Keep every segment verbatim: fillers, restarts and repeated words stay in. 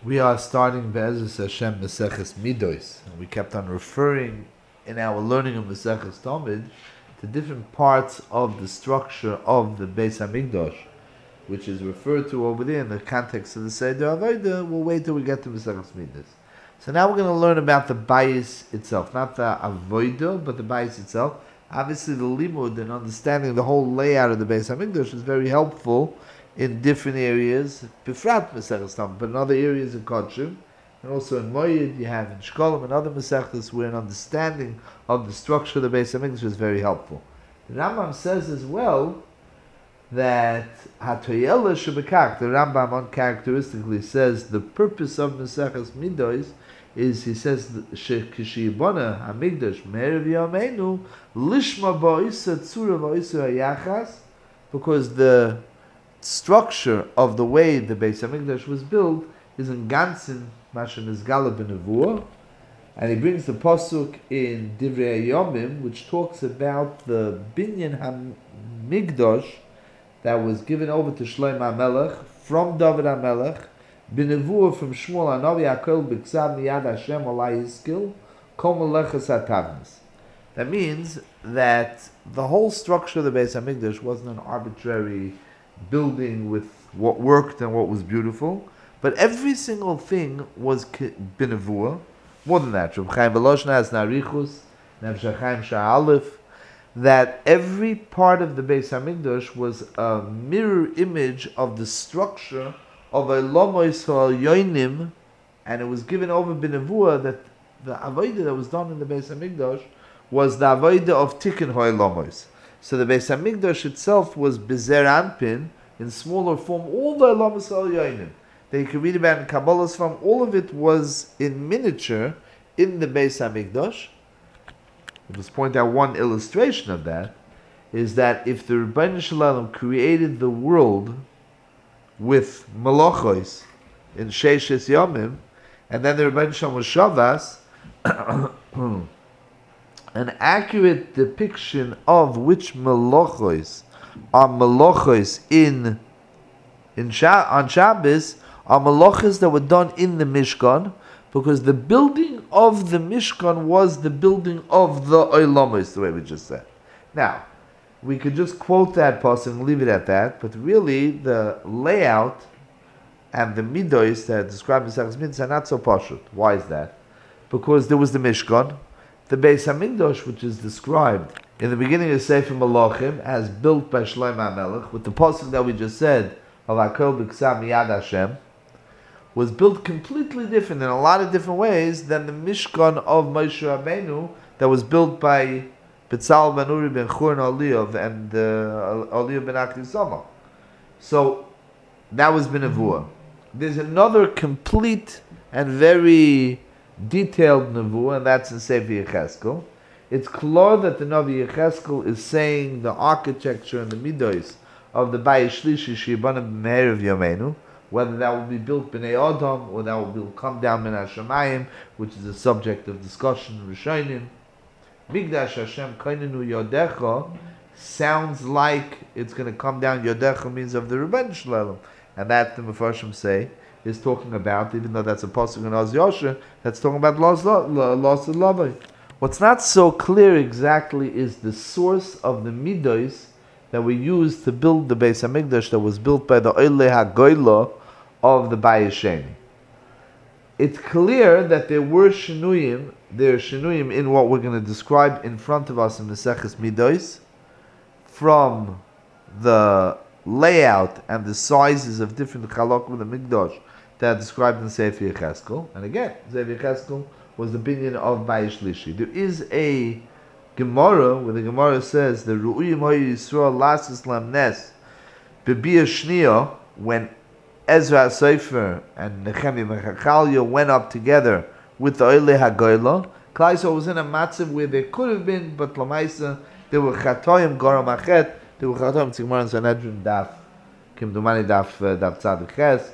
We are starting Be'ezus Hashem Meseches Midos. We kept on referring in our learning of Meseches Talmud to different parts of the structure of the Beis Hamikdash, which is referred to over there in the context of the Seder Avodah. We'll wait till we get to Meseches Midos. So now we're going to learn about the Bayis itself, not the Avodah, but the Bayis itself. Obviously, the limud and understanding the whole layout of the Beis Hamikdash is very helpful in different areas, Bifrat Meseches Talmud, but in other areas in Kodshim, and also in Moed, you have in Shkolim and other Mesechtas, where an understanding of the structure of the Beis Hamikdash is very helpful. The Rambam says as well that Hatoyela Shebekach, the Rambam uncharacteristically says the purpose of Meseches Midos is, he says, Shekishibona Hamikdash Me'erev Yameinu Lishma Ba'isa Tzura Ba'isa Hayachas, because the structure of the way the Beis Hamikdash was built is in Gansin Masha Nizgala B'Nevuah, and he brings the pasuk in Divrei Yomim, which talks about the Binyan Hamikdash that was given over to Shlomo HaMelech from David HaMelech, B'Nevuah from Shmuel HaNavi, Hakol B'Ksav Miyad Hashem Olai Yizkil Kol Melechas HaTavnis. That means that the whole structure of the Beis Hamikdash wasn't an arbitrary building with what worked and what was beautiful, but every single thing was b'nevuah. More than that, Reb Chaim Veloshna has Narichus, Nefesh Chaim Sha'alef, that every part of the Beis Hamikdash was a mirror image of the structure of a Lomois Yoinim, and it was given over b'nevuah that the avodah that was done in the Beis Hamikdash was the avodah of Tikkun Ha'Lomois. So the Beis Hamikdash itself was Bezer Anpin in smaller form. All the Elamas Al Yoinim that you can read about in Kabbalah's form, all of it was in miniature in the Beis Hamikdash. I'll just point out one illustration of that, is that if the Rebbeinu Shalom created the world with Malachos in Sheishes Yomim, and then the Rebbeinu Shalom was Shavas, an accurate depiction of which melachos are melachos in in Sha- on Shabbos are melachos that were done in the Mishkan, because the building of the Mishkan was the building of the Oilamos, the way we just said. Now, we could just quote that passage and leave it at that, but really the layout and the midos that describe the Meseches Midos are not so pashut. Why is that? Because there was the Mishkan. The Beis Hamikdash, which is described in the beginning of Sefer Malachim as built by Shlomo HaMelech, with the pasuk that we just said of Hakol B'Ksav Miyad Hashem, was built completely different in a lot of different ways than the Mishkan of Moshe Rabbeinu that was built by Betzalel ben Uri ben Chur and Eliyav and uh, Eliyav ben Akdi Sama. So that was B'Nevuah. There's another complete and very detailed nevuah, and that's in Sefer Yecheskel. It's clear that the Navi Yecheskel is saying the architecture and the midos of the Bayis Shlishi Shibana B'Me'erev Yameinu, whether that will be built B'nei Adam or that will be, come down Min HaShamayim, which is a subject of discussion in Rishonim. Migdash Hashem Kainenu Yodecha sounds like it's going to come down. Yodecha means of the Rebbeinu Shalom, and that the Mefarshim say is talking about, even though that's a pasuk in Oz Yosher, that's talking about loss of Lavai. What's not so clear exactly is the source of the midos that we used to build the Beis Hamikdash that was built by the Oile HaGoyla of the Bayis Sheni. It's clear that there were shinuyim, there are shinuyim in what we're going to describe in front of us in the Meseches Midos, from the layout and the sizes of different chalakim of the Mikdash that are described in Sefer Yecheskel. And again, Sefer Yecheskel was the binyan of Bayis Shlishi. There is a Gemara where the Gemara says the Ru'uyim Hoy Yisrael Lasis Lam Nes B'Bia Shniya, when Ezra Sefer and Nehemiah and Chachaliah went up together with the Oile HaGoyla, Klal Yisrael was in a matzav where they could have been, but Lamaisa there were Chatoyim Goram Achet, there were Chatoyim Tzigmar and Sanhedrin Daf Kim Dumani Daf Daf Tzadik Ches.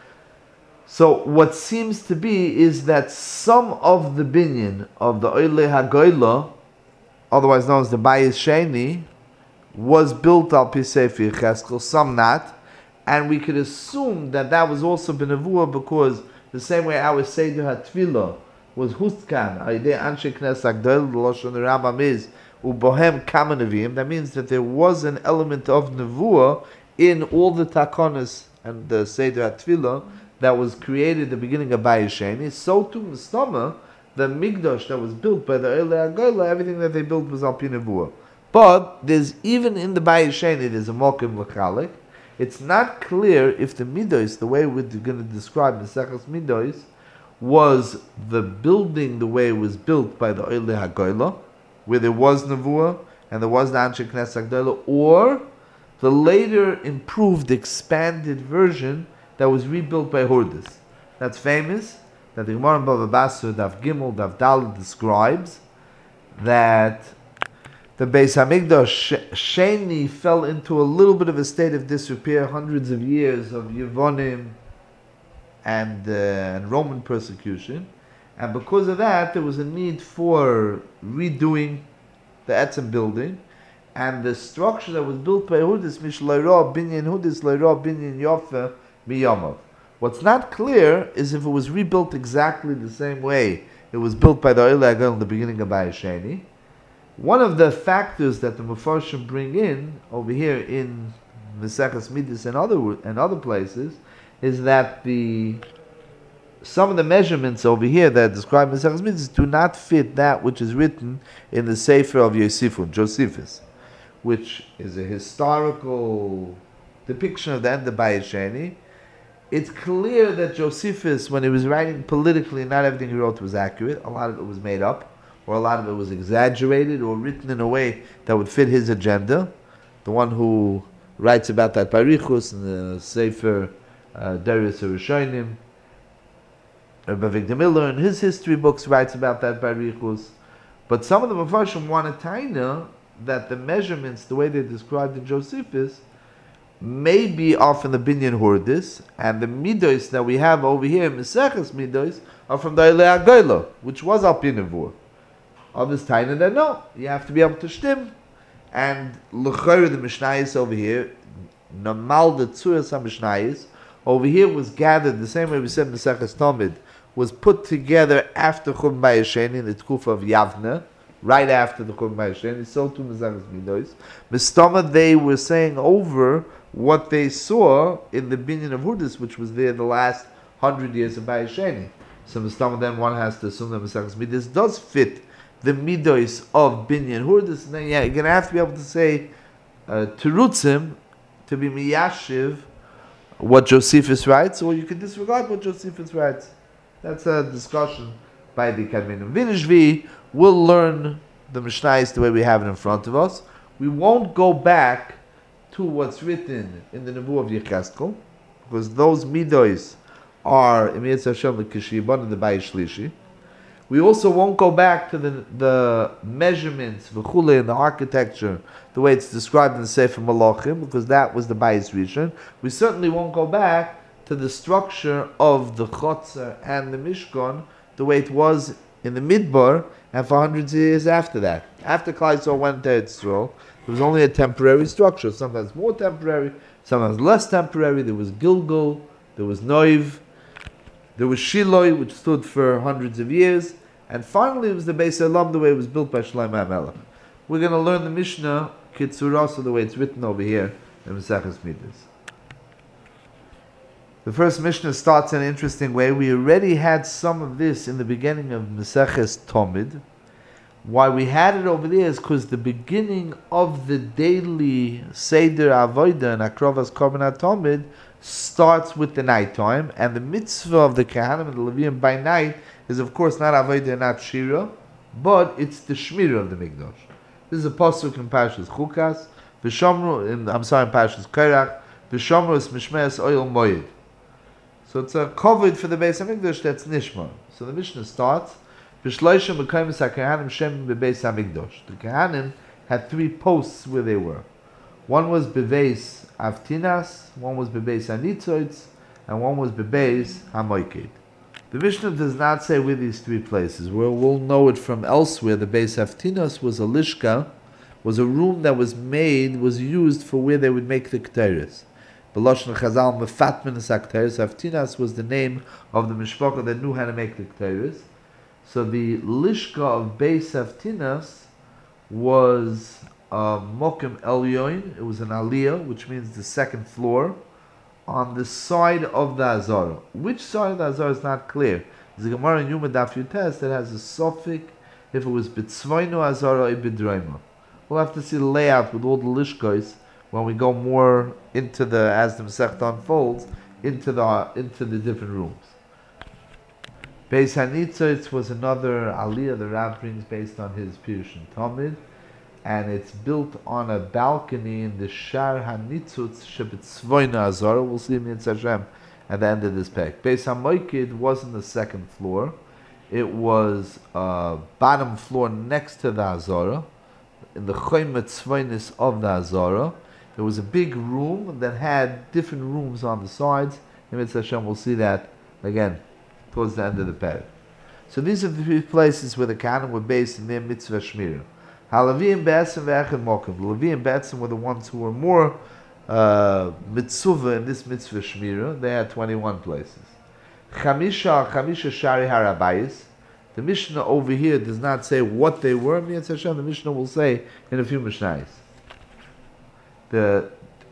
So what seems to be is that some of the binyan of the Oile HaGoyla, otherwise known as the Bayis Sheni, was built al pi Sefer Yecheskel, some not, and we could assume that that was also b'nevuah because the same way our Seder HaTfilah was Hustkan, Aidei Anshe Knes Agdol, the Lashon the Rambam is, Ubohem Kama Neviim. That means that there was an element of Nevuah in all the Takonis and the Seder HaTfilah that was created at the beginning of Bayis Sheni. So too, Mistama, the Migdosh that was built by the Eilei HaGoyla, everything that they built was Al Pi Nevuah. But there's, even in the Bayis Sheni, there's a Mokim L'chalik. It's not clear if the Midos, the way we're going to describe Maseches Midos, was the building the way it was built by the Eilei HaGoyla, where there was Nevuah and there was the Anshe Knes HaGdolah, or the later improved, expanded version that was rebuilt by Hordis. That's famous, that the Gemara in Bava Basra, Daf Gimel, Daf Daled describes that the Beis Hamikdash Sheni fell into a little bit of a state of disrepair, hundreds of years of Yevonim and, uh, and Roman persecution, and because of that, there was a need for redoing the Etzem building, and the structure that was built by Hudis, Mishlayra Binyan Hudis, Layra Binyan Yofa Miyamav. What's not clear is if it was rebuilt exactly the same way it was built by the Eilei HaGoyla in the beginning of Bayis Sheni. One of the factors that the Mefarshim bring in over here in Maseches Midas and other and other places is that the some of the measurements over here that describe Maseches Midas do not fit that which is written in the Sefer of Yosifun, Josephus, which is a historical depiction of the end of Bayis Sheni. It's clear that Josephus, when he was writing politically, not everything he wrote was accurate. A lot of it was made up, or a lot of it was exaggerated or written in a way that would fit his agenda. The one who writes about that Barichus in the Sefer uh, Darius HaRishonim, Rabbi Victor Miller in his history books writes about that Barichus. But some of the Mefarshim want to taina that the measurements, the way they're described in Josephus, may be off in the Binyan Hordis, and the Midos that we have over here in Maseches Midos are from the Eilei HaGoyla, which was Al Pi Nevuah. Others taina that no, you have to be able to shtim. And l'chayr the Mishnayos over here, Namal the Tzuras HaMishnayos, over here was gathered the same way we said Maseches Tamid, was put together after Churban Bayis Sheni in the Tkufa of Yavne, right after the Churban Bayis Sheni, so too Maseches Midos. Mistama, they were saying over what they saw in the Binyan of Hudis, which was there the last hundred years of Bayis Sheni. So Mistama, then one has to assume that Maseches Midos does fit the Midos of Binyan Hudis, and then yeah, you're going to have to be able to say uh, Terutzim, to be Miyashiv, what Josephus writes, or you can disregard what Josephus writes. That's a discussion by the Kadminim. Vinishvi will learn the Mishnayos the way we have it in front of us. We won't go back to what's written in the Nebuah of Yechezkel, because those Midos are Emir Hashem L'Kishibon and the Bayis Shlishi. We also won't go back to the the measurements, v'chule, and the architecture, the way it's described in the Sefer Malachim, because that was the Bayis Rishon. We certainly won't go back to the structure of the Chotzer and the Mishkan, the way it was in the Midbar, and for hundreds of years after that. After Klal Yisrael went to Yisrael, there was only a temporary structure, sometimes more temporary, sometimes less temporary. There was Gilgal, there was Noiv, there was Shiloi, which stood for hundreds of years, and finally it was the Beis Elam, the way it was built by Shlomo HaMelech. We're going to learn the Mishnah, Kitzurah, the way it's written over here in Maseches Midas. The first Mishnah starts in an interesting way. We already had some of this in the beginning of Maseches Tamid. Why we had it over there is because the beginning of the daily Seder Avodah and Akrovas Korban Tamid starts with the nighttime, and the mitzvah of the Kehanim and the Leviim by night is, of course, not Avodah, not Shira, but it's the Shmira of the Mikdash. This is a pasuk in Parshas Chukas. V'shamru, in I'm sorry, in Parshas Korach. V'shamru is Mishmeres Oil Moed. So it's a covered for the Beis Hamikdash that's Nishma. So the Mishnah starts. V'shloishim b'kaymis ha-Kehanim shem b'Beis Hamikdash. The Kehanim had three posts where they were. One was Bebeis Avtinas, one was Bebeis Hanitzoitz, and one was Bebeis Hamoikid. The Mishnah does not say where these three places were. We'll know it from elsewhere. The Beis Avtinas was a lishka, was a room that was made, was used for where they would make the Ketores. B'lashon Chazal mefatmin sakteres. Haftinas was the name of the mishpacha that knew how to make the kteres. So the lishka of Beis Haftinas was uh, mokim elyoin. It was an aliyah, which means the second floor, on the side of the Azara. Which side of the Azara is not clear. There's a Gemara in Yuma Daf Yutes that has a suffix if it was B'tzvaynu Azara or B'draima. We'll have to see the layout with all the lishkos when we go more into the, as the Masechta unfolds, into the into the different rooms. Beis Hanitzotz was another aliyah the Rav brings based on his Pirush and Talmud, and it's built on a balcony in the Shar Hanitzotz Shebetzvoina Azara. We'll see in Hashem at the end of this pack. Beis HaMoikid wasn't the second floor; it was uh, bottom floor next to the Azara, in the Choymet Tzvoinis of the Azara. There was a big room that had different rooms on the sides. In Hashem, we'll see that again towards the end of the parak. So these are the three places where the Kohanim were based in their mitzvah shmirah. Halaviim Be'etzim ve'echad mokim. The Levi and Be'etzim were the ones who were more uh, mitzvah in this mitzvah shmirah. They had twenty-one places. Chamisha Chamisha Shari Harabayis. The Mishnah over here does not say what they were. The Mishnah will say in a few Mishnayos. The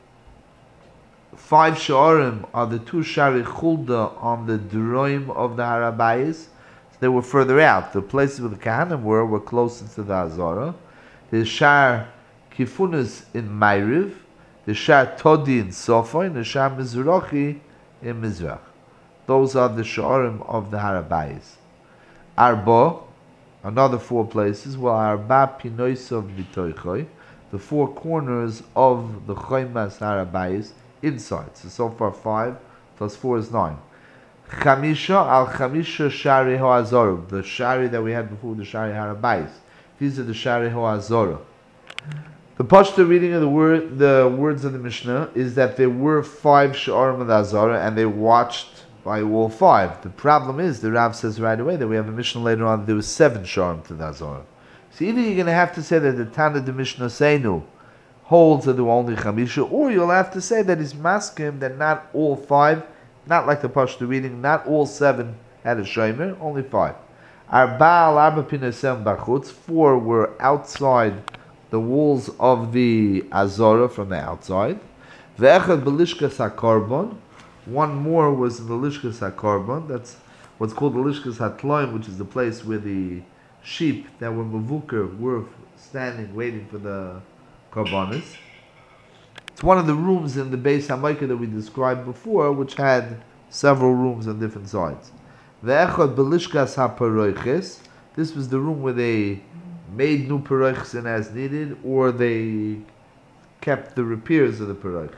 five Sha'arim are the two Shari Chulda on the Droim of the Harabayis. So they were further out. The places where the Kohanim were were closer to the Azara. The Shar Kifunas in Ma'ariv, the Shar Todi in Sofa, and the Shar Mizrachi in Mizrach. Those are the Sha'arim of the Harabayis. Arba, another four places, were Arba Pinoisav V'toichoi, the four corners of the Choymas Harabayis inside. So so far five plus four is nine. Chamisha al Chamisha Shari Ho'azorah, the Shari that we had before, the Shari Harabayis. These are the Shari Ho'azorah. The Pashto reading of the word, the words of the Mishnah is that there were five Sha'arim of the Azara, and they watched by all five. The problem is, the Rav says right away that we have a Mishnah later on, there was seven Sha'arim to the Azara. So either you're going to have to say that the Tana the Mishnah Seinu holds that there were only Chamisha, or you'll have to say that he's maskim that not all five, not like the Pashto reading, not all seven had a Shomer, only five. Arba al Arba Pinasem Bachutz, four were outside the walls of the Azara from the outside. Ve'echad Belishkas HaKarbon, one more was in the Lishkas HaKarbon, that's what's called the Lishkas HaTloim, which is the place where the sheep that were Mavuker were standing waiting for the Karbanis. It's one of the rooms in the Beis HaMikra that we described before, which had several rooms on different sides. Ve'echad Belishkas HaParoiches, this was the room where they made new Paroiches in as needed, or they kept the repairs of the Paroiches.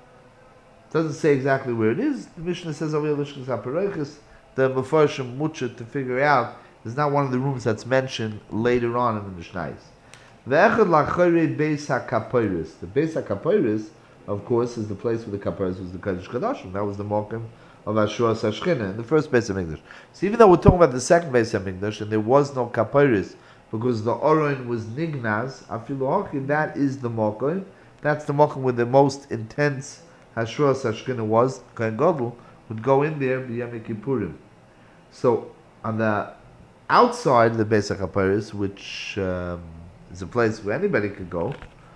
It doesn't say exactly where it is. The Mishnah says over here, Lishkas HaParoiches, the Mefarshim Mucha to figure out, is not one of the rooms that's mentioned later on in the Mishnayos. Ve'echad lachore Beis HaKaporis. The Beis HaKaporis, of course, is the place where the Kaporis was the Kodesh Kodashim. That was the Mokim of Ashura Sashchina in the first Beis HaMikdash. So even though we're talking about the second Beis HaMikdash, and there was no Kaporis, because the Oron was Nignaz, Afilu Hachi, that is the Mokim. That's the Mokim where the most intense Ashura Sashchina was. Kohen Gadol would go in there, B'Yom Kippurim. So, on the outside of the Beis HaKaporis, which um, is a place where anybody could go,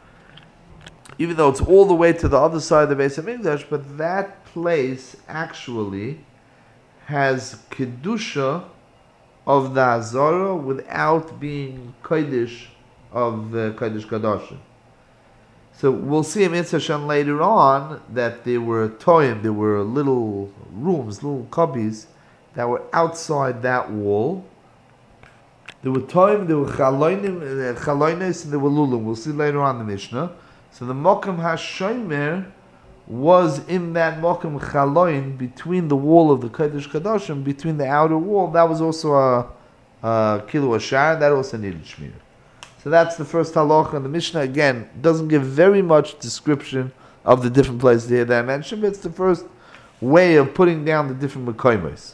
even though it's all the way to the other side of the Beis HaMikdash, but that place actually has Kedusha of the Azara without being Kodesh of the Kodesh Kodashim. So we'll see in Mitzvah Shem later on that there were toyim, there were little rooms, little cubbies that were outside that wall. There were toyim, there were chaloinis, and there were lulim. We'll see later on in the Mishnah. So the Mokim HaShomer was in that Mokim Chaloin between the wall of the Kodesh Kodashim, between the outer wall. That was also a, a kilo ashar, that also needed shmir. So that's the first halacha. And the Mishnah, again, doesn't give very much description of the different places here that I mentioned, but it's the first way of putting down the different Mekoimos.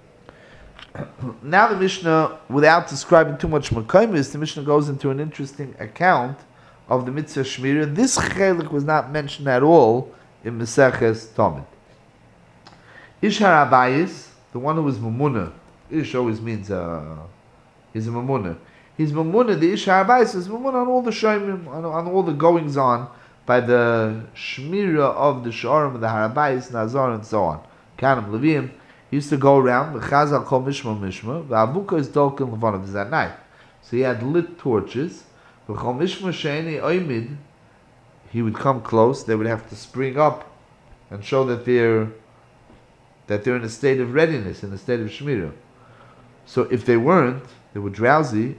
Now the Mishnah, without describing too much Mekoimos, the Mishnah goes into an interesting account of the mitzvah shmirah. This chelik was not mentioned at all in Meseches Tomid. Ish Harabayis, the one who is Mamuna, Ish always means uh, he's a Mamuna. He's Mamuna, the Ish Harabayis is Mamuna on all the Shomim, on, on all the goings on by the Shmira of the Shorim, the Harabayis, Nazar, and so on. Kanim Levim, he used to go around, the Chazal called Mishma Mishma, the Abuka is Dolkin Levanav, is at night. So he had lit torches, the Chol Mishma Sheini Oymid, he would come close, they would have to spring up and show that they're that they're in a state of readiness, in a state of shmirah. So if they weren't, they were drowsy.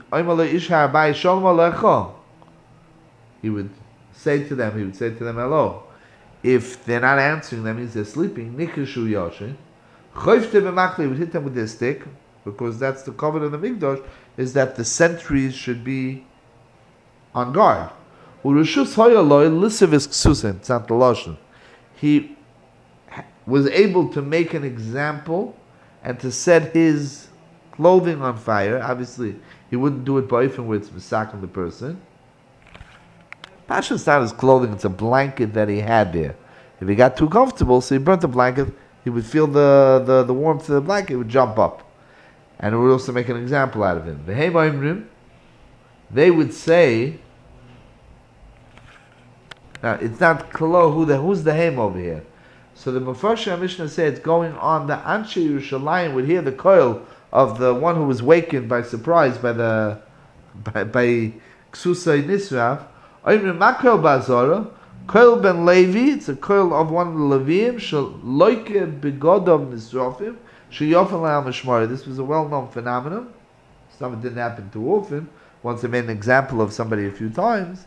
He would say to them, he would say to them, hello. If they're not answering, that means they're sleeping. He would hit them with their stick, because that's the covenant of the Mikdash, is that the sentries should be on guard. He was able to make an example and to set his clothing on fire. Obviously, he wouldn't do it by ifin where it's misaking the person. Pashas not his clothing, it's a blanket that he had there. If he got too comfortable, so he burnt the blanket, he would feel the, the, the warmth of the blanket, it would jump up. And it would also make an example out of him. They would say, now it's not klo, who the, who's the hem over here? So the Mefarshei Mishnah said it's going on, the Anshe Yerushalayim would hear the koil of the one who was wakened by surprise by the by, by Ksusay Nisrav. Oimrim Makoil Bazara, Koil ben Levi, it's a koil of one of the Leviim, Shal Loike Begodov Nisrafim, Sheyofel Al Mishmari. This was a well-known phenomenon. Something didn't happen too often. Once they made an example of somebody a few times.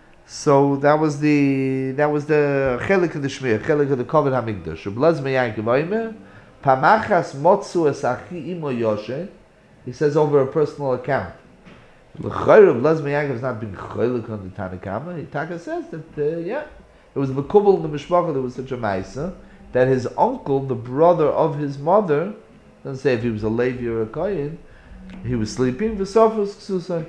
So that was the that was the chelik of the shmir, chelik of the koved hamikdash. Blaz meyankiv oimer, pamachas motzu esachi imo yoshe. He says over a personal account. L'chayr Blaz meyankiv is not being chelik on the Tanakama. He Taka says that uh, yeah, it was mekubal in the mishpacha. There was such a ma'isa that his uncle, the brother of his mother, doesn't say if he was a Levi or a Kohen, he was sleeping. V'sofos ksusay.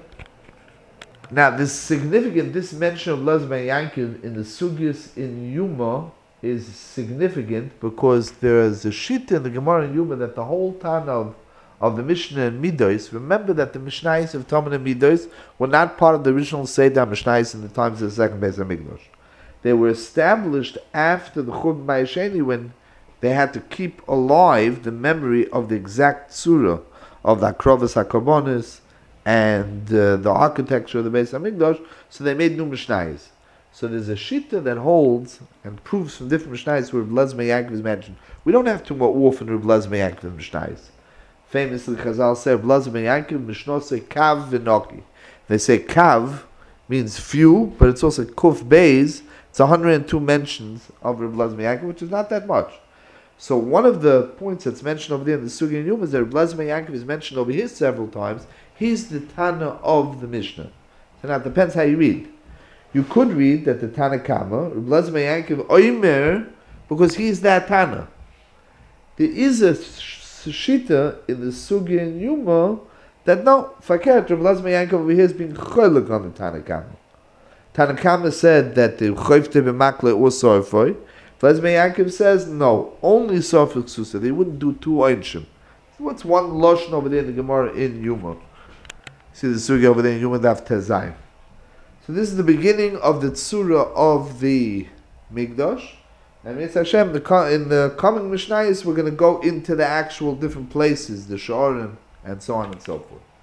Now, this significant, this mention of Lezben Yankiv in the Sugyas in Yuma is significant because there is a shita in the Gemara in Yuma that the whole time of, of the Mishnah and Midos, remember that the Mishnayos of Talmud and Midos were not part of the original Seder Mishnayos in the times of the second Beis HaMikdash. They were established after the Churban Bayesheni when they had to keep alive the memory of the exact surah of the Akrovas HaKarbonis and uh, the architecture of the Beis HaMikdash, so they made new Mishnayos. So there's a shita that holds and proves from different Mishnayos where Reb Lezben Yaakov is mentioned. We don't have to more often Reb Lezben Yaakov in Mishnayos. Famously, Chazal say Reb Lezben Yaakov Mishnah say kav v'noki. They say kav means few, but it's also kuf beis. It's one hundred two mentions of Reb Lezben Yaakov, which is not that much. So one of the points that's mentioned over there in the Sugi and Yuma is that Reb Lezben Yaakov is mentioned over here several times. He's the Tana of the Mishnah. So now it depends how you read. You could read that the Tana Kama, Reb Lezben Yaakov Oimer, because he's that Tana. There is a shita in the Sugi and Yuma that no, Fakert, Reb Lezben Yaakov over here is being cholik on the Tana Kama. Tana Kama said that the Choyfte b'makle or Sorfoy. Lezben Yaakov says no, only Sorfoy Ksusa. They wouldn't do two Einshim. What's one Lashon over there in the Gemara in Yuma? See the Sugi over there in Yuma Daf Tezayim. So this is the beginning of the Tzura of the Mikdash. And Mitzvah Hashem, the, in the coming Mishnayos, we're going to go into the actual different places, the Shorim, and so on and so forth.